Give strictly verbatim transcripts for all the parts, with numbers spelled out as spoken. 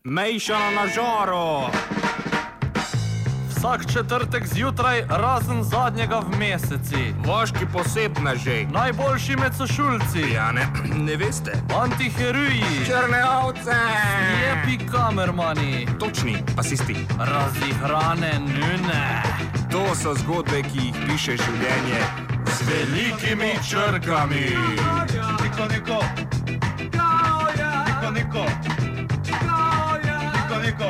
Mejšana na žaru. Vsak četrtek zjutraj, razen zadnjega v meseci. Vaški posebneži. Najboljši med sošulci. Ja, ne, ne veste. Antiheroji. Črne ovce. Lepi kamermani. Točni pasisti. Razihrane nune. To so zgodbe, ki jih piše življenje z velikimi črkami. Niko, niko. Niko, niko. Niko, niko.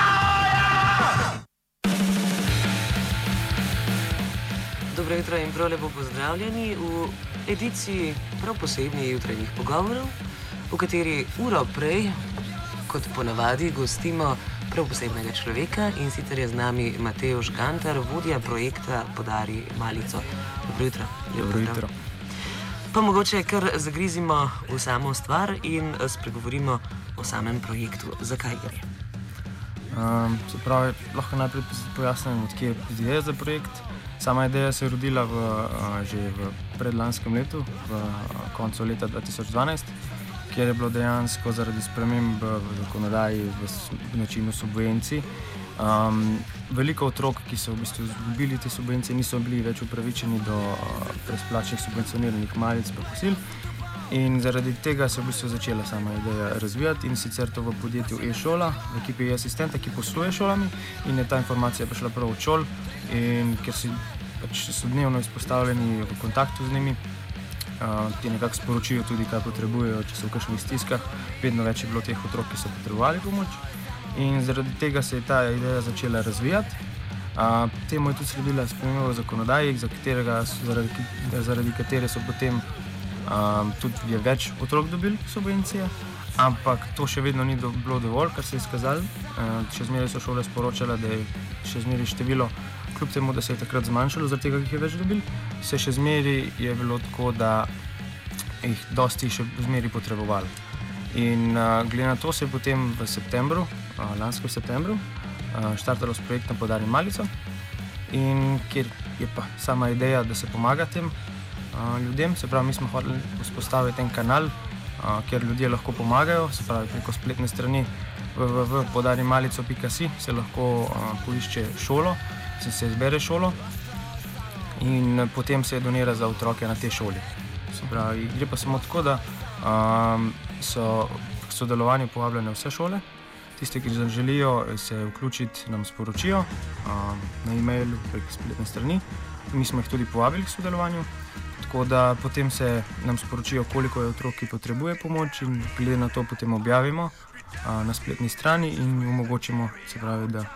Dobro jutro in prav lepo pozdravljeni v ediciji prav posebnih jutranjih pogovorov, v kateri uro prej, kot ponavadi, gostimo prav posebnega človeka, in sicer je z nami Matevž Gantar, vodja projekta Podari malico. Dobro jutro. Dobro jutro. Pa mogoče kar zagrizimo v samo stvar in spregovorimo o samem projektu. Zakaj gre? Um, se pravi, lahko najprej pojasnim, odkje je ideja za projekt. Sama ideja se je rodila v, uh, že v predlanskem letu, v uh, koncu leta dva tisoč dvanajst, kjer je bilo dejansko zaradi sprememb v zakonodaji v, v načinu subvencij. Um, veliko otrok, ki so v bistvu izgubili te subvencije, niso bili več upravičeni do uh, brezplačnih subvencioniranih malic pa kosil. In zaradi tega se je v bistvu začela sama ideja razvijati, in sicer to v podjetju e-šola, v ekipi asistenta, ki posluje šolami, in je ta informacija prišla prav od šol, in ker si, pač, so dnevno izpostavljeni v kontaktu z njimi, uh, ti nekako sporočijo tudi, kaj potrebujejo, če so v kakšnih stiskah. Vedno več je bilo teh otrok, ki so potrebovali pomoč, in zaradi tega se je ta ideja začela razvijati. Uh, temu je tudi sledila sprememba v zakonodaji, za katerega, zaradi, zaradi katere so potem Um, tudi je več otrok dobili subvencije, ampak to še vedno ni do, bilo dovolj, kar se je izkazalo. Uh, še zmeraj so šole sporočale, da je še zmeraj število, kljub temu, da se je takrat zmanjšalo, zaradi tega, ki jih je več dobili, se še zmeraj je bilo tako, da jih dosti še zmeraj potrebovali. In uh, glede na to se je potem v septembru, uh, lansko v septembru, uh, štartalo s projektom Podari malico, in kjer je pa sama ideja, da se pomaga tem ljudem. Se pravi, mi smo hoteli vzpostaviti en kanal, a, kjer ljudje lahko pomagajo, se pravi preko spletne strani w w w pika podarimalico pika si se lahko a, poišče šolo, se, se izbere šolo in potem se donira za otroke na tej šoli. Se pravi, gre pa samo tako, da a, so k sodelovanju povabljene vse šole. Tiste, ki želijo se vključiti, nam sporočijo a, na e-mailu preko spletne strani. Mi smo jih tudi povabili k sodelovanju. Tako da potem se nam sporočijo, koliko je otrok, ki potrebuje pomoč, in glede na to potem objavimo a, na spletni strani in omogočimo, se pravi, da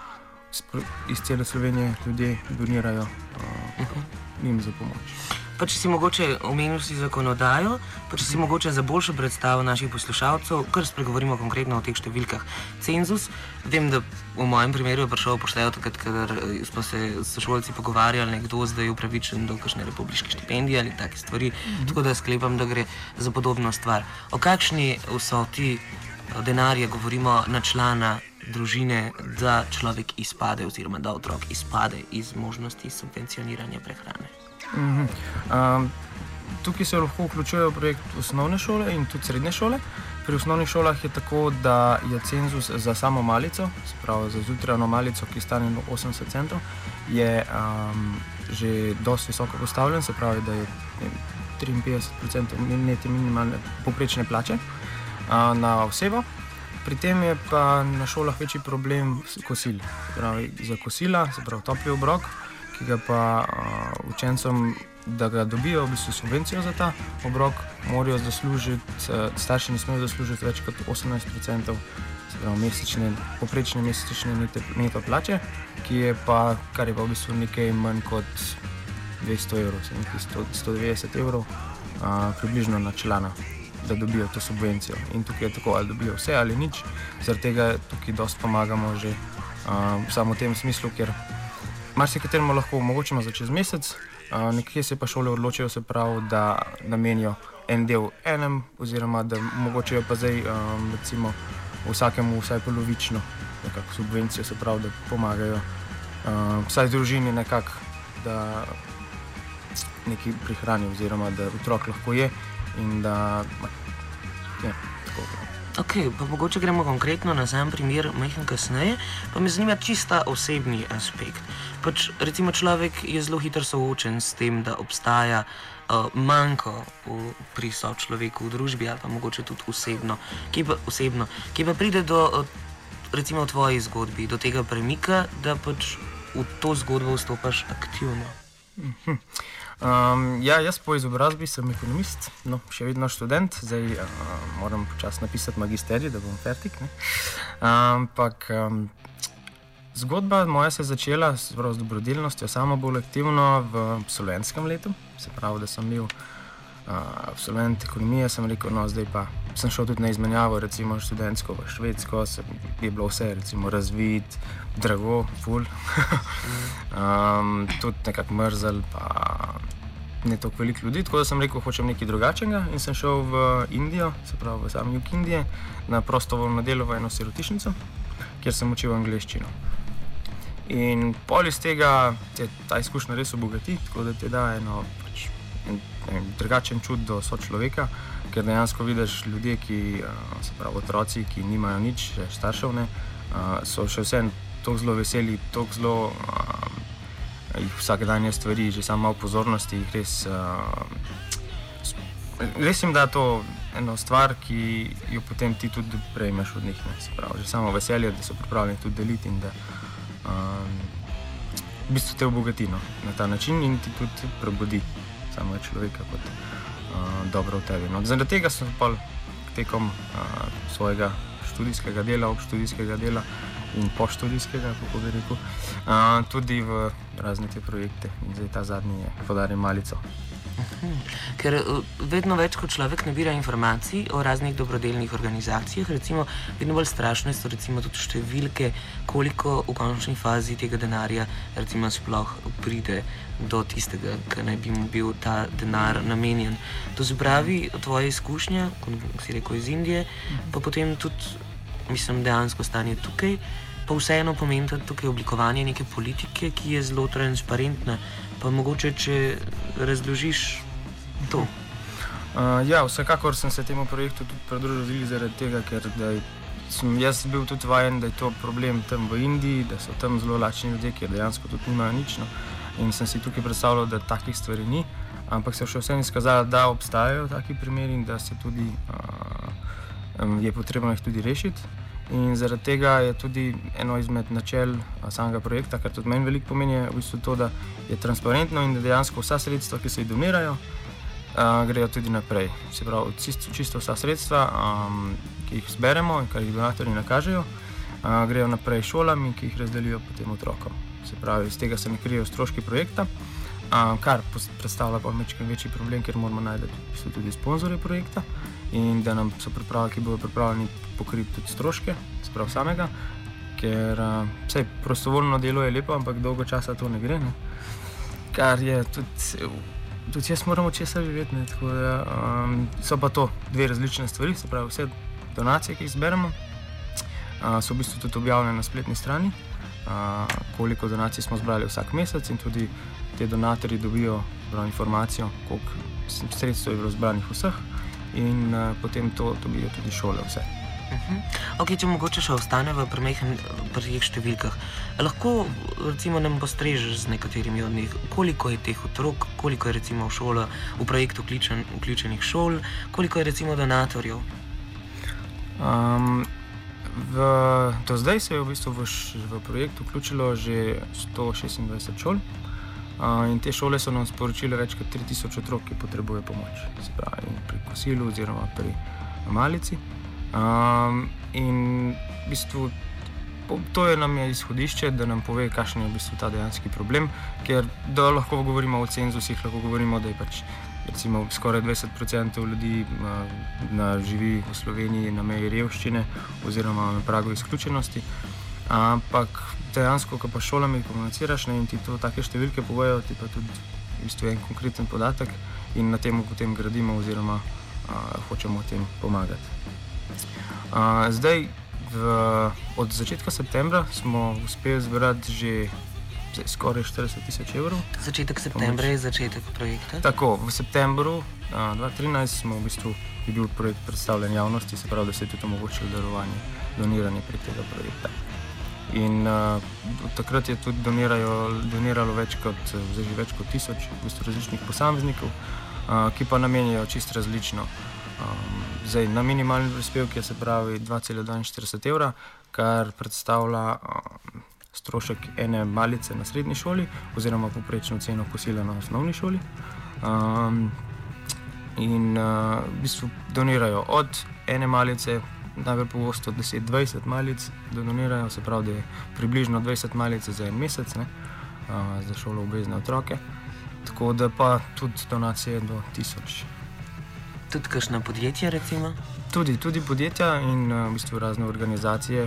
iz cele Slovenije ljudje donirajo a, njim za pomoč. Pa če si mogoče omenil si zakonodajo, pa če si mogoče za boljšo predstavo naših poslušalcev, kar spregovorimo konkretno o teh številkah. Cenzus, vem, da v mojem primeru je prišel poštejo takrat, kadar smo se s sošolci pogovarjali, nekdo zdaj je upravičen do kakšne republiške štipendije ali take stvari, mm-hmm. Tako da sklepam, da gre za podobno stvar. O kakšni vsoti denarja govorimo na člana družine, da človek izpade oziroma da otrok izpade iz možnosti subvencioniranja prehrane? Mm-hmm. um, tukaj se lahko vključujejo projekt osnovne šole in tudi srednje šole. Pri osnovnih šolah je tako, da je cenzus za samo malico, se pravi za zjutrajno malico, ki stane osemdeset centov, je um, že dosti visoko postavljen, se pravi, da je triinpetdeset procentov neti minimalne povprečne plače uh, na osebo. Pri tem je pa na šolah večji problem kosil. Se pravi, za kosila, se pravi topli obrok, ki ga pa uh, učencem, da ga dobijo v bistvu subvencijo za ta obrok, morajo zaslužiti, uh, starši ne smejo zaslužiti več kot osemnajst procentov, se pravi mesečne, poprečne mesečne neto plače, ki je pa, kar je pa v bistvu nekaj manj kot dvesto evrov, se nekaj sto devetdeset evrov uh, približno na člana, da dobijo to subvencijo. In tukaj je tako, ali dobijo vse ali nič, zaradi tega tukaj dosti pomagamo že uh, samo v tem smislu, ker marsikateremu lahko omogočimo za čez mesec, uh, nekje se pa šole odločijo, se pravi, da namenijo en del enem, oziroma da omogočajo pa zdaj um, recimo vsakemu vsaj polovično nekako subvencijo, se pravi, da pomagajo uh, vsaj družini nekako, da nekaj prihrani, oziroma da otrok lahko je in da ja, tako. Ok, pa mogoče gremo konkretno na sam primer majhen kasneje, pa me zanima čista osebni aspekt. Pač recimo človek je zelo hitro soočen s tem, da obstaja uh, manjko v, pri sočloveku v družbi ali pa mogoče tudi osebno, ki pa, osebno, ki pa pride do, uh, recimo v tvoji zgodbi, do tega premika, da pač v to zgodbo vstopaš aktivno. Mhm. Um, ja, jaz po izobrazbi sem ekonomist, no, še vedno študent, zdaj uh, moram počasi napisati magisterij, da bom fertik. Ampak um, zgodba moja se je začela s dobrodelnostjo, samo bolj aktivno v absolventskem letu. Se pravi, da sem bil uh, absolvent ekonomije, sem rekel, no, zdaj pa sem šel tudi na izmenjavo, recimo študentsko v Švedsko, sem, je bilo vse, recimo razvid, drago, ful, um, tudi nekako mrzel, pa ne toliko veliko ljudi, tako da sem rekel, hočem nekaj drugačnega in sem šel v Indijo, se pravi v sam jug Indije, na prostovoljno delo v eno sirotišnico, kjer sem učil angleščino. In pol iz tega te ta izkušnja res obogati, tako da ti da eno pač, en, en drugačen čut do sočloveka, ker dejansko vidiš ljudje, ki, se pravi otroci, ki nimajo nič, staršev ne, so še vse toliko zelo veseli, toliko zelo um, jih vsakdanje stvari, že samo malo pozornosti, jih res, uh, res jim da to eno stvar, ki jo potem ti tudi prejmeš od njih, ne, se pravi, že samo veselje, da so pripravljeni tudi deliti in da um, v bistvu te obogati, no, na ta način in ti tudi prebudi samega človeka kot uh, dobro v tebi. No. Zaradi tega sem pa tekom uh, svojega študijskega dela, obštudijskega dela in poštudijskega, kako bi rekel, uh, tudi v razne te projekte. In zdaj ta zadnji je Podarim malico. Uhum. Ker vedno več, ko človek nabira informacij o raznih dobrodelnih organizacijah, recimo vedno bolj strašne so recimo tudi številke, koliko v končni fazi tega denarja recimo sploh pride do tistega, ki naj bi mu bil ta denar namenjen. To se pravi, tvoje izkušnje, kot si rekel iz Indije, pa potem tudi, mislim, dejansko stanje tukaj, pa vseeno pomeni tukaj oblikovanje neke politike, ki je zelo transparentna. Pa mogoče, če razložiš to. Uh, ja, vsekakor sem se temu projektu tudi pridružil zaradi tega, ker da sem jaz bil tudi vajen, da je to problem tam v Indiji, da so tam zelo lačni ljudje, ki dejansko tudi nimajo nič. No. In sem si tukaj predstavljal, da takih stvari ni, ampak se še vsem izkazalo, da obstajajo taki primeri in da se tudi, uh, je potrebno jih tudi rešiti. In zaradi tega je tudi eno izmed načel samega projekta, kar tudi meni veliko pomeni, je v bistvu to, da je transparentno in da dejansko vsa sredstva, ki se jih donirajo, uh, grejo tudi naprej. Se pravi, čisto, čisto vsa sredstva, um, ki jih zberemo in kar jih donatorji nakažejo, uh, grejo naprej šolam in ki jih razdelijo potem otrokom. Se pravi, iz tega se ne krijejo stroški projekta, um, kar predstavlja pa večkrat večji problem, ker moramo najti tudi sponzorje projekta in da nam so pripravljeni, ki bodo pripravljeni pokriti tudi stroške, sprav samega, ker uh, vse prostovoljno delo je lepo, ampak dolgo časa to ne gre, ne? Kar je tudi, tudi jaz moram od česa živeti, ne? Tako da um, so pa to dve različne stvari, se pravi vse donacije, ki jih zberemo, uh, so v bistvu tudi objavljene na spletni strani, uh, koliko donacij smo zbrali vsak mesec in tudi te donatorji dobijo prav, informacijo, koliko sredstev je bilo zbranih vseh in uh, potem to dobijo tudi šole vse. Uh-huh. Ok, če mogoče še ostaneva pri teh številkah, lahko recimo nam postrežeš z nekaterimi od njih, koliko je teh otrok, koliko je recimo v šola, v projekt vključen, vključenih šol, koliko je recimo donatorjev? Um, v, do zdaj se je v bistvu v, v projekt vključilo že sto šestindvajset šol uh, in te šole so nam sporočile več kot tri tisoč otrok, ki potrebujejo pomoč, se pravi pri kosilu oziroma pri malici. Um, in v bistvu to je nam je izhodišče, da nam pove, kakšen je v bistvu ta dejanski problem, ker da lahko govorimo o cenzusih, lahko govorimo, da je pač recimo skoraj dvajset procentov ljudi uh, na, živi v Sloveniji na meji revščine oziroma na pragu izključenosti, ampak dejansko, ko pa šolami komuniciraš, ne, in ti to take številke povejo, ti pa tudi v bistvu en konkreten podatek in na tem potem gradimo oziroma uh, hočemo tem pomagati. Uh, zdaj, v, od začetka septembra smo uspeli zbrati že zdaj, skoraj štirideset tisoč evrov. Začetek septembra je začetek projekta. Tako, v septembru uh, dva tisoč trinajst smo v bistvu je bil projekt predstavljen javnosti, se pravi, da se je tudi omogočilo darovanje, doniranje prek tega projekta. In uh, od takrat je tudi doniralo več kot, zdaj že več kot tisoč v bistvu različnih posameznikov, uh, ki pa namenjajo čisto različno. Um, zdaj, na minimalni prispevek je se pravi dva cela dvainštirideset evra, kar predstavlja um, strošek ene malice na srednji šoli oziroma poprečno ceno kosila na osnovni šoli. Um, in uh, v bistvu donirajo od ene malice, najbolj pogosto deset do dvajset malic donirajo, se pravi, da je približno dvajset malic za en mesec, ne, uh, za šolo obvezne otroke. Tako da pa tudi donacije do tisoč. Tudi kakšna podjetja, recimo? Tudi, tudi podjetja in uh, v bistvu razne organizacije,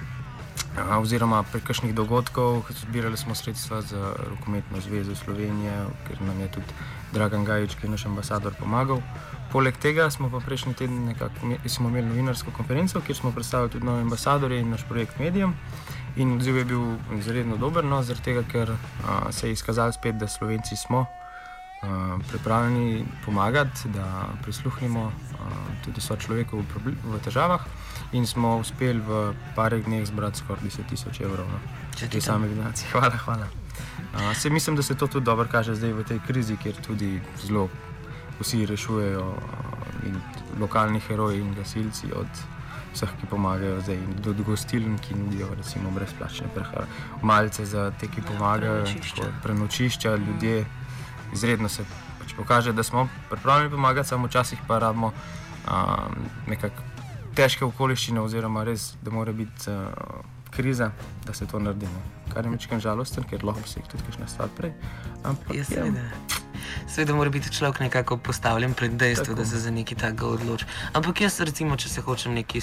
uh, oziroma prek kakšnih dogodkov. Zbirali smo sredstva za Rokometno zvezo Slovenije, ker nam je tudi Dragan Gajič, ki je naš ambasador, pomagal. Poleg tega smo pa prejšnji teden nekako smo imeli novinarsko konferenco, kjer smo predstavili tudi nove ambasadorje in naš projekt medijem. In odziv je bil izredno dober, no, zaradi tega, ker uh, se je izkazalo spet, da Slovenci smo Uh, pripravljeni pomagati, da prisluhnemo uh, tudi sočloveku v, v težavah in smo uspeli v parih dneh zbrati skoraj deset tisoč evrov. No. Te same donacije. Hvala, hvala. Uh, se mislim, da se to tudi dobro kaže zdaj v tej krizi, kjer tudi zelo vsi rešujejo uh, in lokalni heroji in gasilci od vseh, ki pomagajo zdaj, do gostiln, ki nudijo recimo brezplačne prehrane, malce za te, ki pomagajo, prenočišča, prenočišča ljudje. Izredno se pač pokaže, da smo pripravljeni pomagati, samo včasih pa rabimo um, nekako težke okoliščine oziroma res, da mora biti uh, kriza, da se to naredi. Ne. Kar je mečkan žalosten, ker lahko bi se jih tudi kakšna stvar prej. Ampak, ja, seveda. Seveda mora biti človek nekako postavljen pred dejstvo, da se za nekaj takega odloči. Ampak jaz recimo, če se hočem nekaj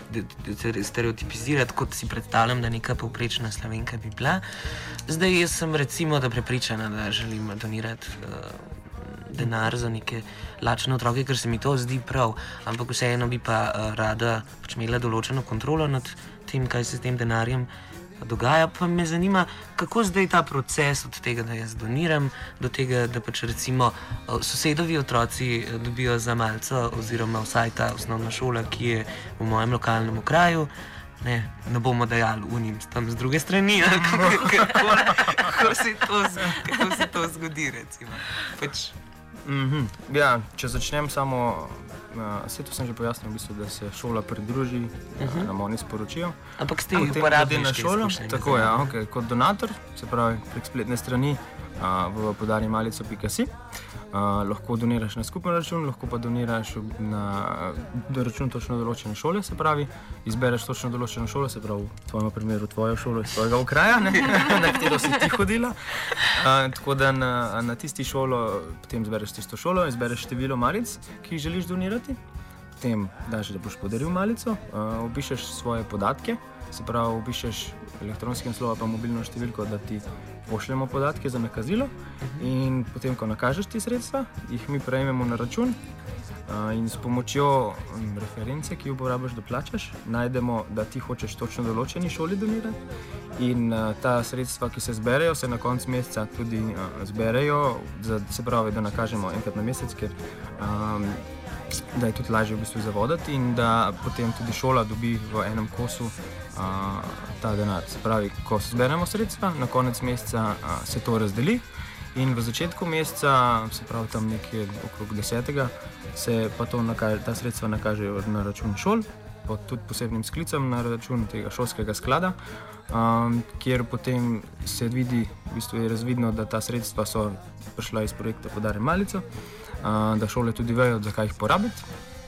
stereotipizirati, kot si predstavljam, da neka povprečna Slovenka bi bila, zdaj jaz sem recimo da prepričana, da želim donirati uh, denar za neke lačne otroke, ker se mi to zdi prav, ampak vseeno bi pa uh, rada pač imela določeno kontrolo nad tem, kaj se s tem denarjem dogaja. Pa me zanima, kako zdaj ta proces od tega, da jaz doniram, do tega, da pač recimo sosedovi otroci dobijo za malco oziroma vsaj ta osnovna šola, ki je v mojem lokalnem okraju. Ne, ne bomo dajali unim tam z druge strani, kako, kako, kako, se to, kako se to zgodi, recimo. Pač... Mm-hmm. Ja, če začnem samo, uh, vse to sem že pojasnil, v bistvu, da se šola pridruži, uh-huh. nam oni sporočijo. Ampak ste jih uporabili na šolo? Tako je, ja, okay. Kot donator, se pravi prek spletne strani uh, v podarni malico pika si. Uh, lahko doniraš na skupen račun, lahko pa doniraš na uh, račun točno določene šole, se pravi, izbereš točno določeno šolo, se pravi, v tvojem primeru tvojo šolo iz tvojega okraja, ne, na katero si ti hodila. Uh, tako da na, na tisti šolo, potem izbereš tisto šolo, izbereš število malic, ki jih želiš donirati, potem daš, da boš podaril malico, uh, opišeš svoje podatke, se pravi, opišeš elektronski naslov pa mobilno številko, da ti pošljemo podatke za nakazilo in potem, ko nakažeš ti sredstva, jih mi prejmemo na račun uh, in s pomočjo um, reference, ki jo uporabiš, da plačaš, najdemo, da ti hočeš točno določeni šoli donirati in uh, ta sredstva, ki se zberejo, se na koncu meseca tudi uh, zberejo, za, se pravi, da nakažemo enkrat na mesec, ker um, da je tudi lažje v bistvu zavodati in da potem tudi šola dobi v enem kosu uh, ta denar. Se pravi, ko zberemo sredstva, na konec meseca uh, se to razdeli in v začetku meseca, se pravi tam nekje okrog desetega, se pa to nakaže, ta sredstva nakažejo na račun šol, pod tudi posebnim sklicem na račun tega šolskega sklada, um, kjer potem se vidi, v bistvu je razvidno, da ta sredstva so prišla iz projekta Podarjam malico, uh, da šole tudi vejo, zakaj jih porabiti.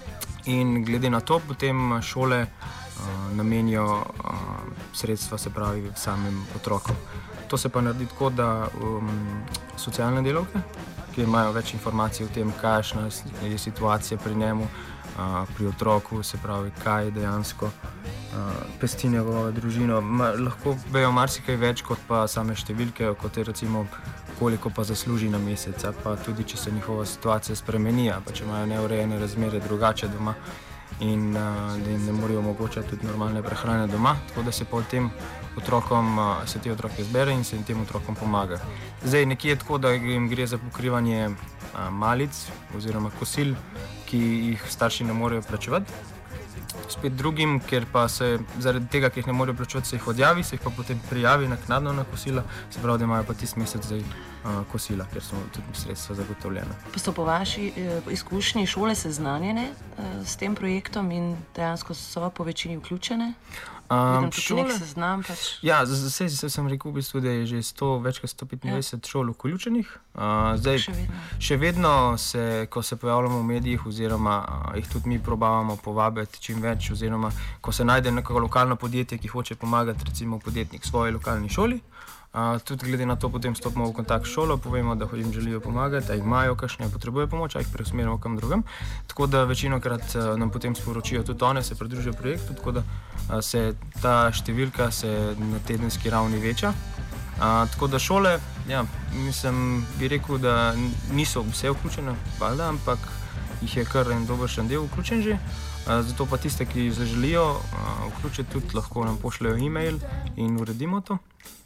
In glede na to potem šole uh, namenijo uh, sredstva, se pravi, samim otrokom. To se pa naredi tako, da um, socialne delavke, ki imajo več informacij o tem, kakšna je situacija pri njemu, uh, pri otroku, se pravi, kaj dejansko uh, pesti njegovo družino. Ma, lahko vejo marsikaj več kot pa same številke, kot je recimo koliko pa zasluži na mesec, pa tudi če se njihova situacija spremeni, pa če imajo neurejene razmere drugače doma. in uh, da jim ne morejo omogočati tudi normalne prehrane doma, tako da se potem otrokom, uh, se te otroke zbere in se jim tem otrokom pomaga. Zdaj nekje je tako, da jim gre za pokrivanje uh, malic oziroma kosil, ki jih starši ne morejo plačevati. Spet drugim, ker pa se zaradi tega, ker jih ne morejo plačevati, se jih odjavi, se jih pa potem prijavi naknadno na kosila, se pravi, da imajo pa tisti mesec zdaj uh, kosila, ker so tudi sredstva zagotovljena. Pa so po vaši eh, izkušnji šole seznanjene eh, s tem projektom in dejansko so po večini vključene? Um, šole, seznam, pač. Ja, zdaj sem rekel, v bistvu, da je že sto, več kot sto petindvajset ja. šol vključenih. Uh, zdaj, še vedno, še vedno se, ko se pojavljamo v medijih, oziroma uh, jih tudi mi probavamo povabiti čim več, oziroma ko se najde neko lokalno podjetje, ki hoče pomagati, recimo podjetnik svoji lokalni šoli. Uh, tudi glede na to potem stopimo v kontakt s šolo, povemo, da jim želijo pomagati, da jih imajo kakšne, potrebujejo pomoč, a jih preusmerimo kam drugam. Tako da večinokrat uh, nam potem sporočijo tudi one, se pridružijo projektu, tako da uh, se ta številka se na tedenski ravni veča. Uh, tako da šole, ja, mislim, bi rekel, da niso vse vključene, valjda, ampak jih je kar en dobršen del vključen že. Uh, zato pa tiste, ki se želijo uh, vključiti, tudi lahko nam pošljajo e-mail in uredimo to.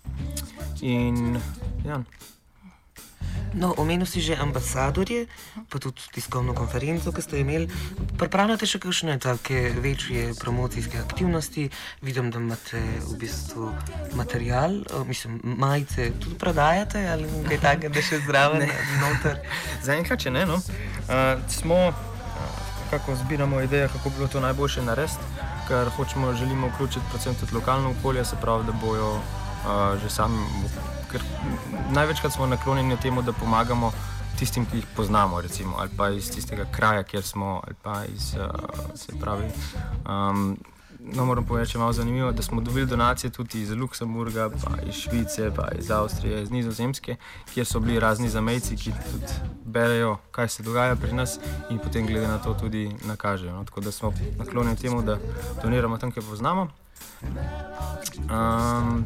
In, ja. No, omenil si že ambasadorje, pa tudi tiskovno konferenco, ki ste imeli. Pripravljate še kakšne take večje promocijske aktivnosti? Vidim, da imate v bistvu material, mislim, majice tudi prodajate ali kaj takega, da še zraven noter? Zaenkrat, če ne, no. Uh, smo, uh, kako zbiramo ideje, kako bi bilo to najboljše narediti, ker hočemo, želimo vključiti predvsem tudi lokalno okolje, se pravi, da bojo Uh, že sami, ker največkrat smo naklonjeni temu, da pomagamo tistim, ki jih poznamo, recimo, ali pa iz tistega kraja, kjer smo, ali pa iz, uh, se pravi, um, no, moram povedati, če malo zanimivo, da smo dobili donacije tudi iz Luksemburga, pa iz Švice, pa iz Avstrije, iz Nizozemske, kjer so bili razni zamejci, ki tudi berejo, kaj se dogaja pri nas in potem glede na to tudi nakažejo. No? Tako da smo naklonjeni temu, da doniramo tam, kjer poznamo. Um,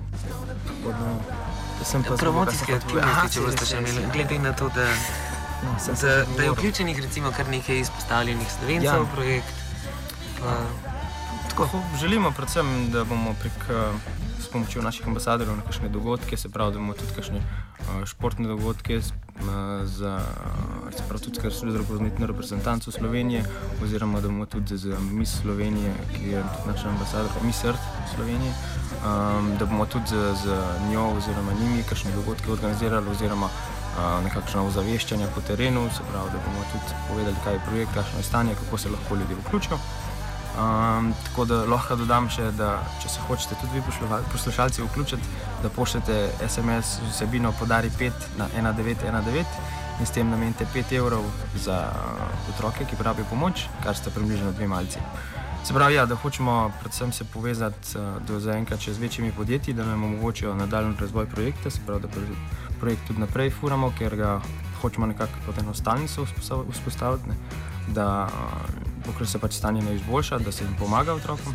Promocijske aktivnosti, če boste še imeli, glede na to, da, no, da, da je vključenih recimo kar nekaj izpostavljenih Slovencev v ja. projekt. Pa, tako, želimo predvsem, da bomo prek, s pomočjo naših ambasadorjev na kakšne dogodke, se pravi, da bomo tudi kakšne uh, športne dogodke za, se pravi, tudi kar so raznovrstne reprezentanco Slovenije, oziroma da bomo tudi z Miss Slovenije, ki je tudi naša ambasadorka, Miss Earth Slovenije, um, da bomo tudi z, z njo oziroma njimi kakšne dogodke organizirali, oziroma uh, nekakšna ozaveščanja po terenu, se pravi, da bomo tudi povedali, kaj je projekt, kakšno je stanje, kako se lahko ljudje vključijo. Um, tako da lahko dodam še, da če se hočete tudi vi poslušalci vključiti, da pošljete es em es z vsebino podari pet na ena devet ena devet in s tem namenite pet evrov za otroke, ki pravijo pomoč, kar sta približno dve malci. Se pravi, ja, da hočemo predvsem se povezati do zaenkrat še z večjimi podjetji, da nam omogočijo nadaljnji razvoj projekta, se pravi, da projekt tudi naprej furamo, ker ga hočemo nekako kot eno stalnico vzpostaviti, ne? Da dokler se pač stanje ne izboljša, da se jim pomaga otrokom.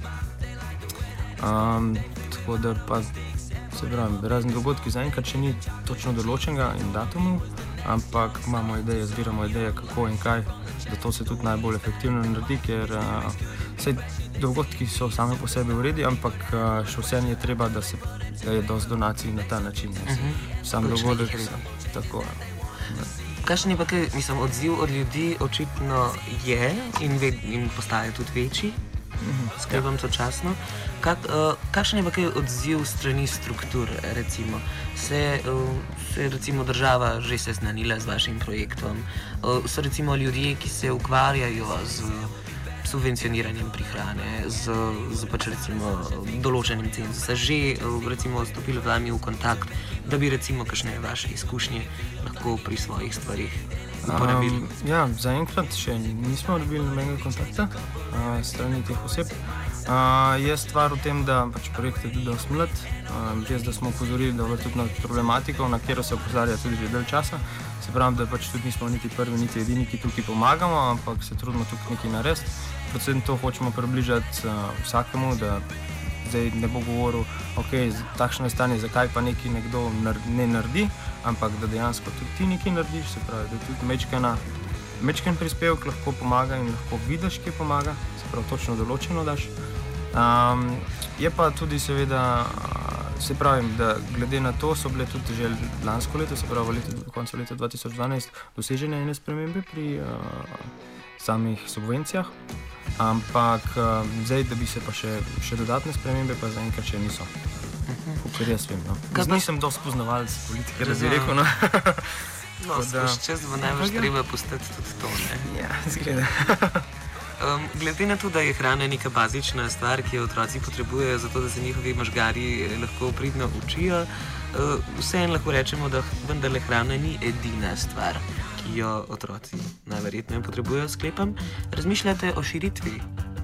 Um, tako da pa se pravi, razni dogodki zaenkrat še ni točno določenega in datumov, ampak imamo ideje, zbiramo ideje, kako in kaj, da to se tudi najbolj efektivno naredi, ker uh, vse dogodki so same po sebi v redu, ampak uh, še vseeno je treba, da, se, da je dosti donacij na ta način. Uh-huh. Sam dogodek tako. Ne. Kakšen je pa kaj, mislim, odziv od ljudi očitno je in, ved, in postaje tudi večji, mm-hmm. skrbam sočasno. Kak, uh, kakšen je pa kaj odziv strani struktur, recimo? Se, uh, se recimo država že seznanila z vašim projektom? Uh, so recimo ljudje, ki se ukvarjajo z subvencioniranjem prihrane, z, z pač recimo določenim cenzusa, že recimo stopili v vami v kontakt, da bi recimo kakšne vaše izkušnje lahko pri svojih stvarih uporabili? Um, ja, zaenkrat še nismo dobili nobenega kontakta uh, strani teh oseb. Uh, je stvar v tem, da pač projekt je tudi dosti mlad, uh, res da smo upozorili tudi na problematiko, na katero se opozarja tudi že dalj časa. Se pravi, da pač tudi nismo niti prvi, niti edini, ki tukaj pomagamo, ampak se trudimo tukaj nekaj narediti. Predvsem to hočemo približati uh, vsakemu, da zdaj ne bo govoril, ok, takšno je stanje, zakaj pa nekaj nekdo nar- ne naredi, ampak da dejansko tudi ti nekaj narediš, se pravi, da tudi mečkana Mečken prispevek lahko pomaga in lahko vidiš, kje pomaga, se pravi točno določeno daš. Um, je pa tudi seveda, se pravi, da glede na to so bile tudi že lansko leto, se pravi v letu, koncu leta dva tisoč dvanajst, dosežene ene spremembe pri uh, samih subvencijah, ampak uh, zdaj, da bi se pa še, še dodatne spremembe, pa zaenkrat še niso. Ker jaz vem, no. Nisem dosti poznavalec politike, da bi rekel, no. No, skozi čas bo največ treba postati tudi to, ne? Ja, zgleda. Um, glede na to, da je hrana neka bazična stvar, ki jo otroci potrebujejo, zato da se njihovi možgari lahko pridno učijo, uh, vseeno lahko rečemo, da vendarle hrana ni edina stvar, ki jo otroci najverjetneje potrebujejo, sklepam. Razmišljate o širitvi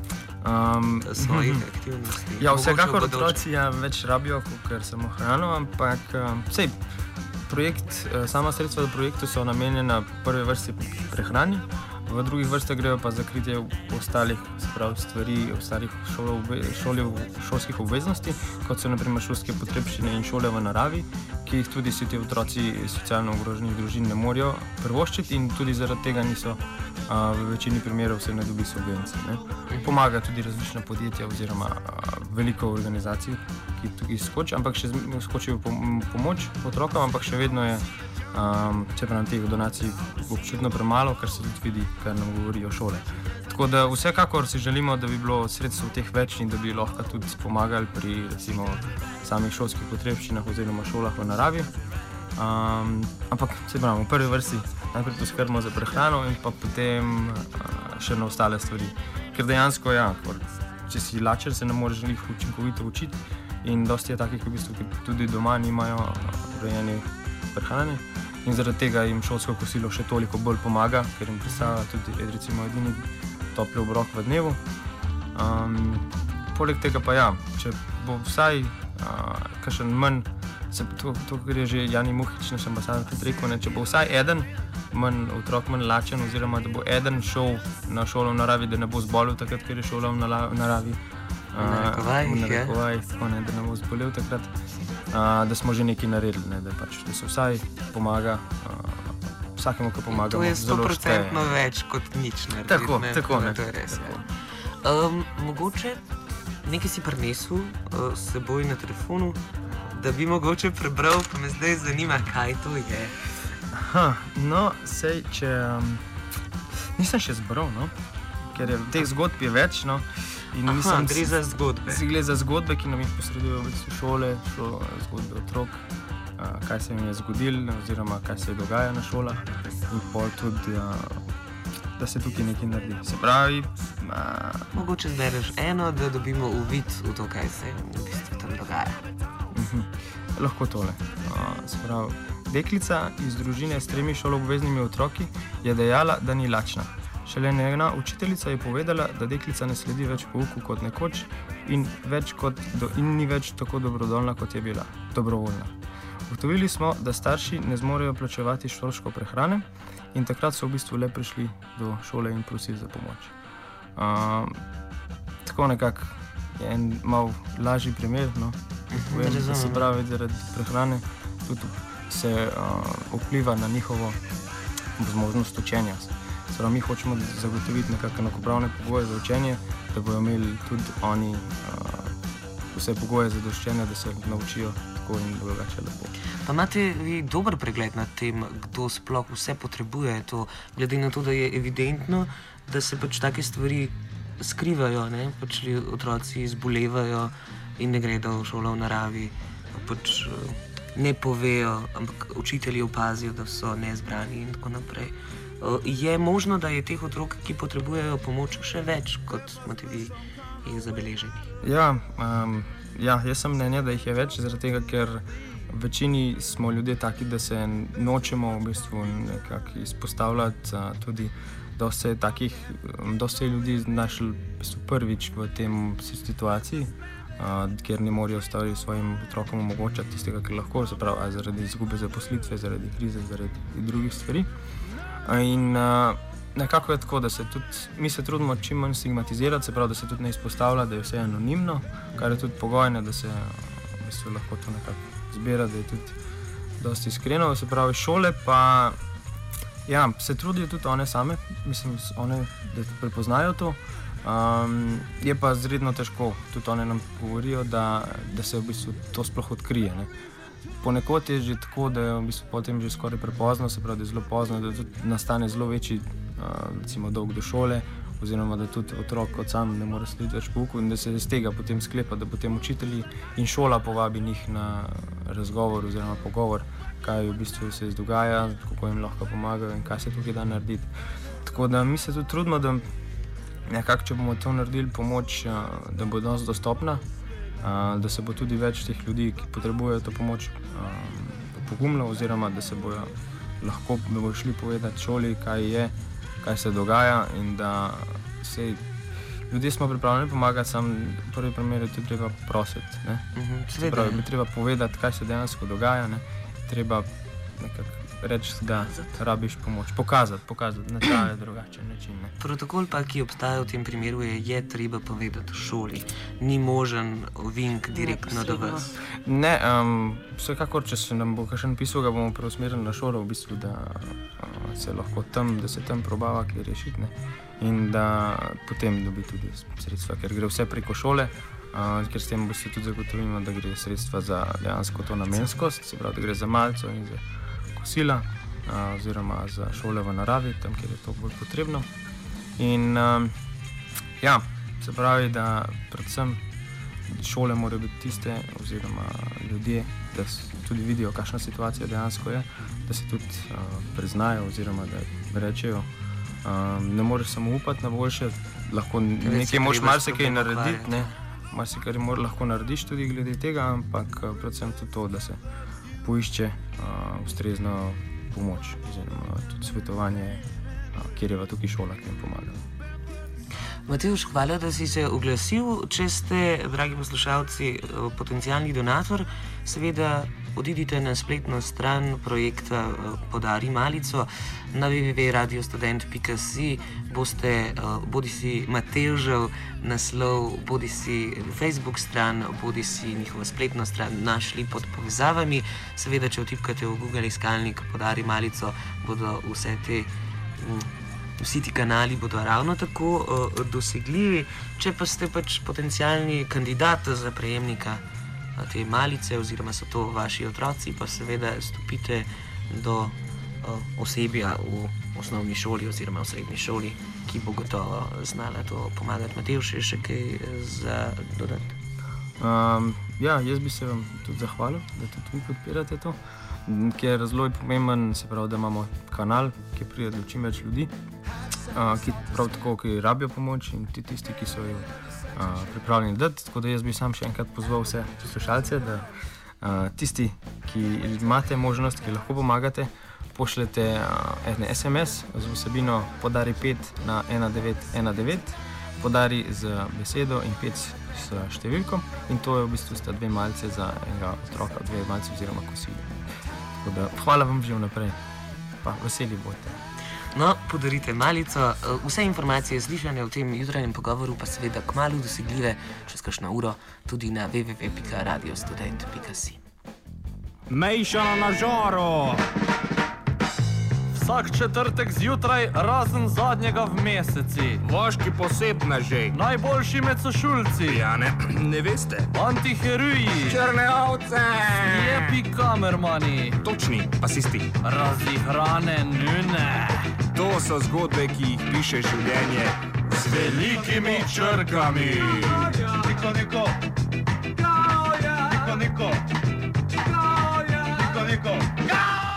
um, svojih mm-hmm. aktivnosti? Ja, vsekakor otroci ja, več rabijo, kot samo hrano, ampak um, sej, projekt, sama sredstva za projektu so namenjena v prvi vrsti prehrani, v drugih vrstah grejo pa za kritje ostalih stvari, ostalih šolskih obveznosti, kot so naprimer šolske potrebščine in šole v naravi, ki jih tudi si ti otroci socialno ogroženih družin ne morejo privoščiti in tudi zaradi tega niso a, v večini primerov se ne dobi subvencij. Pomaga tudi različna podjetja oziroma a, veliko organizacij, ki tukaj skočijo, ampak še skočijo pomoč otrokom, ampak še vedno je Um, če pa nam teh donacij občutno premalo, kar se tudi vidi, kar nam govorijo šole. Tako da vsekakor si želimo, da bi bilo sredstev teh več in da bi lahko tudi pomagali pri recimo samih šolskih potrebščinah oziroma šolah v naravi. Um, ampak se pravimo, v prvi vrsti najprej poskrbimo za prehrano in pa potem uh, še na ostale stvari. Ker dejansko, ja, če si lačen, se ne moreš njih učinkovito učiti in dosti je takih, ki v bistvu tudi doma nimajo urejene prehrane. In zaradi tega jim šolsko kosilo še toliko bolj pomaga, ker jim predstavlja tudi recimo edini topli obrok v dnevu. Um, poleg tega pa ja, če bo vsaj uh, kakšen manj, se, to, to kar je že Jani Muhič, naš ambasador, tudi rekel, ne, če bo vsaj eden manj, otrok manj lačen oziroma da bo eden šel na šolo v naravi, da ne bo zbolel takrat, ker je šola v naravi. V narekovajih, tako ne, da ne bo zbolel takrat, uh, da smo že nekaj naredili, ne, da, pač, da se vsaj pomaga, uh, vsakemu, ki pomagamo, zelo šteje. To je sto procentno več kot nič narediti. Tako, ne, tako, ne. ne. To je res, ja. Um, mogoče nekaj si prinesel uh, s seboj na telefonu, da bi mogoče prebral, pa me zdaj zanima, kaj to je. Aha, no, sej, če... Um, nisem še zbral, no, ker je teh zgodb je več, no. In Aha, nisem, gre za zgodbe. Gre za zgodbe, ki nam jih posredujejo šole, šlo, zgodbe otrok, kaj se jim je zgodilo oziroma kaj se dogaja na šolah in pol tudi, da se tukaj nekaj naredi. Se pravi... A... Mogoče zbereš eno, da dobimo uvid v to, kaj se v bistvu tam dogaja. Uh-huh. Lahko tole. Se pravi, deklica iz družine s tremi šoloobveznimi otroki je dejala, da ni lačna. Šele njena učiteljica je povedala, da deklica ne sledi več pouku kot nekoč in, več kot do, in ni več tako dobrodoljna, kot je bila, dobrovoljna. Ugotovili smo, da starši ne zmorejo plačevati šolsko prehrane in takrat so v bistvu le prišli do šole in prosili za pomoč. Um, tako nekako je en mal lažji primer, no. Povem, da se pravi, zaradi prehrane tudi se uh, vpliva na njihovo zmožnost učenja. Zdaj, mi hočemo zagotoviti nekakšne enakopravne pogoje za učenje, da bodo imeli tudi oni uh, vse pogoje zadoščene, da se naučijo tako in drugače lepo. Pa imate vi dober pregled nad tem, kdo sploh vse potrebuje to, glede na to, da je evidentno, da se pač take stvari skrivajo, ne? Pač otroci zbolevajo in ne gredo v šolo v naravi, pač ne povejo, ampak učitelji opazijo, da so nezbrani in tako naprej. Je možno, da je teh otrok, ki potrebujejo pomoč, še več, kot imate vi jih zabeleženi? Ja, um, ja, jaz sem mnenja, da jih je več, zaradi tega, ker v večini smo ljudje taki, da se nočemo v bistvu nekako izpostavljati. Uh, tudi dosti takih, dosti ljudi našli v bistvu prvič v tem situaciji, uh, kjer ne morejo stvari svojim otrokom omogočati tistega, kar lahko, se pravi, zaradi izgube zaposlitve, zaradi krize, zaradi drugih stvari. In uh, nekako je tako, da se tudi, mi se trudimo čim manj stigmatizirati, se pravi, da se tudi ne izpostavlja, da je vse anonimno, kar je tudi pogojno, da se v bistvu lahko to nekako zbira, da je tudi dosti iskreno. Se pravi, šole pa Ja, se trudijo tudi one same, mislim, one, da prepoznajo to. Um, je pa zredno težko, tudi one nam govorijo, da, da se v bistvu to sploh odkrije. Ne. Ponekod je že tako, da je v bistvu potem že skoraj prepozno, se pravi, da je zelo pozno, da tudi nastane zelo večji uh, recimo dolg do šole, oziroma da tudi otrok kot sam ne more slediti več pouku in da se iz tega potem sklepa, da potem učitelji in šola povabi njih na razgovor oziroma pogovor, kaj v bistvu se dogaja, kako jim lahko pomagajo in kaj se tukaj da narediti. Tako da mi se tudi trudimo, da nekako, če bomo to naredili, pomoč, da bo danes dostopna, da se bo tudi več teh ljudi, ki potrebujejo to pomoč, pogumno, oziroma da se bojo lahko, da bojo šli povedati šoli, kaj je, kaj se dogaja in da se ljudje smo pripravljeni pomagati, samo v prvi primer je tudi treba prositi. Ne? Uh-huh, pravi, bi treba povedati, kaj se dejansko dogaja, ne? Treba nekako reči, da rabiš pomoč, pokazati, pokazati na ta ali drugačen način. Ne? Protokol pa, ki obstaja v tem primeru, je, je treba povedati šoli. Ni možen vink direktno do vas. Ne, um, vsekakor, če se nam bo kakšen pisal, ga bomo preusmerili na šolo, v bistvu, da uh, se lahko tam, da se tam probava kaj rešiti, ne? In da potem dobi tudi sredstva, ker gre vse preko šole, uh, ker s tem v bistvu tudi zagotovimo, da gre sredstva za dejansko to namenskost, se pravi, da gre za malico in za kosila, uh, oziroma za šole v naravi, tam, kjer je to bolj potrebno. In um, ja, se pravi, da predvsem šole morajo biti tiste, oziroma ljudje, da tudi vidijo, kakšna situacija dejansko je, da se tudi uh, priznajo, oziroma da rečejo, um, ne moreš samo upati na boljše, lahko nekaj moš marsikaj narediti, ne, marsikaj lahko narediš tudi glede tega, ampak uh, predvsem tudi to, da se poišče uh, ustrezno pomoč, oziroma tudi svetovanje, uh, kjer je pa tukaj šola, ki jim pomaga. Matevž, hvala, da si se oglasil. Če ste, dragi poslušalci, potencialni donator, seveda odidite na spletno stran projekta Podari malico. Na w w w pika radio student pika si boste bodi si Matevžev naslov, bodi si Facebook stran, bodi si njihovo spletno stran našli pod povezavami. Seveda, če vtipkate v Google iskalnik Podari malico, bodo vse te Vsi ti kanali bodo ravno tako uh, dosegljivi. Če pa ste pač potencialni kandidat za prejemnika uh, te malice, oziroma so to vaši otroci, pa seveda stopite do uh, osebja v osnovni šoli oziroma v srednji šoli, ki bo gotovo znala to pomagati. Matevž, še kaj za dodati? Um, ja, jaz bi se vam tudi zahvalil, da tudi vi podpirate to, ker je zelo pomemben, se pravi, da imamo kanal, ki pride do čim več ljudi, uh, ki prav tako, ki rabijo pomoč in ti tisti, ki so jo uh, pripravljeni dati. Tako da jaz bi sam še enkrat pozval vse poslušalce, da uh, tisti, ki imate možnost, ki lahko pomagate, pošljete uh, en es em es z vsebino Podari pet na ena devet ena devet, podari z besedo in pet s številko, in to je v bistvu sta dve malice za enega otroka, dve malice oziroma kosili. Tako da hvala vam že vnaprej, pa veseli bote. No, podarite malico. Vse informacije slišane v tem jutranjem pogovoru pa seveda kmalu dosegljive čez kakšno uro tudi na w w w pika radio student pika si. Mejšana na žaro! Vsak četrtek zjutraj, razen zadnjega v meseci. Vaški posebneži. Najboljši med sošulci. Ja, ne, ne veste. Antiheroji. Črne ovce. Lepi kamermani. Točni pasisti. Razihrane nune. To so zgodbe, ki jih piše življenje z velikimi črkami. Niko, niko. Niko, niko. Niko, niko.